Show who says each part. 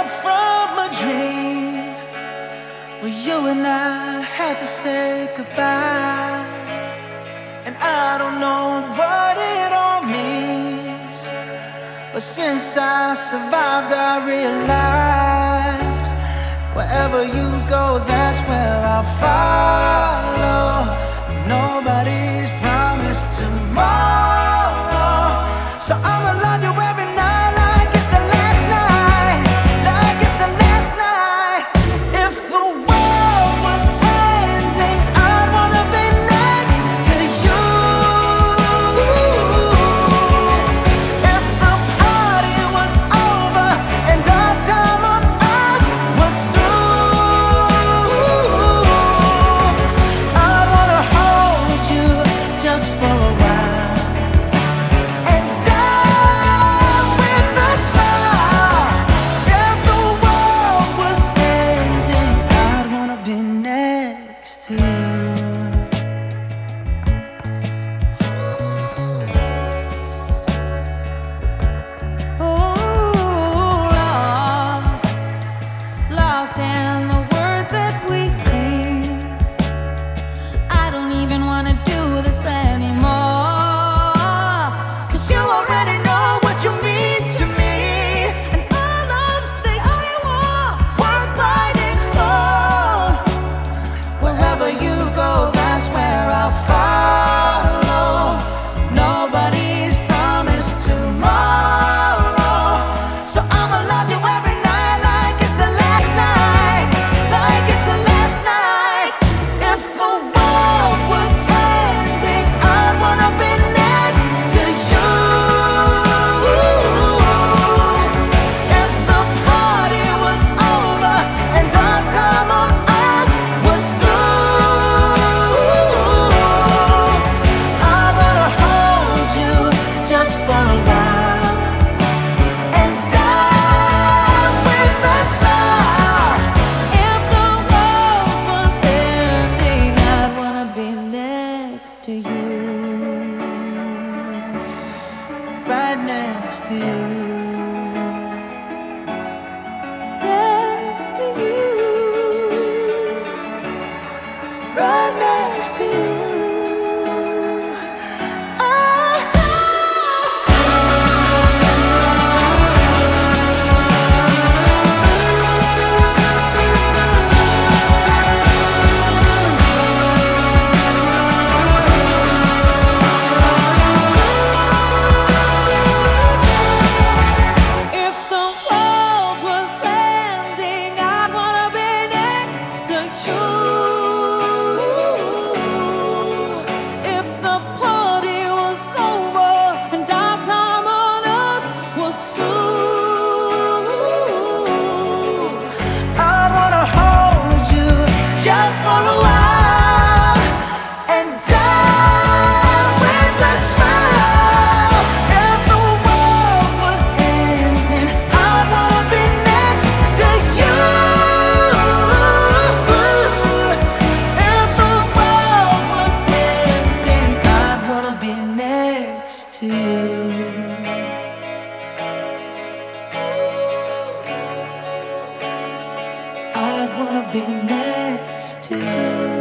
Speaker 1: up from a dream where you and I had to say goodbye. And I don't know what it all means, but since I survived, I realized wherever you go, that's where I'll follow. Nobody's promised tomorrow, so I'ma love you every night like it's the last night, like it's the last night. If the world was ending, I'd wanna be next to you. If the party was over and our time on earth was through, I'd wanna hold you just for a while and die with a smile. If the world was ending, I'd wanna be next to you.
Speaker 2: Lost in the words that we scream. I don't even wanna do this anymore, 'cause you already know what you mean to me, and our love's the only war worth fighting for.
Speaker 1: Wherever you go, that's where I'll follow. Nobody's promised tomorrow, so I'ma love you every night like it's the last night, like it's the last night. If the world was ending, I'd wanna be next to you. If the party was over and our time on earth was through, I wanna hold you just for a while and die with a smile.
Speaker 2: If the world was ending, I'd wanna be next to you.
Speaker 1: Right next to you.
Speaker 2: Next to you.
Speaker 1: Right next to you.
Speaker 2: If the world was ending, I'd wanna be next to you. If the party was over and our time on earth was through,
Speaker 1: I wanna hold you just for a while and die with a smile. If the world was ending, I'd wanna be next to you. If the world was ending, I'd wanna be next to you. I'd wanna be next to you.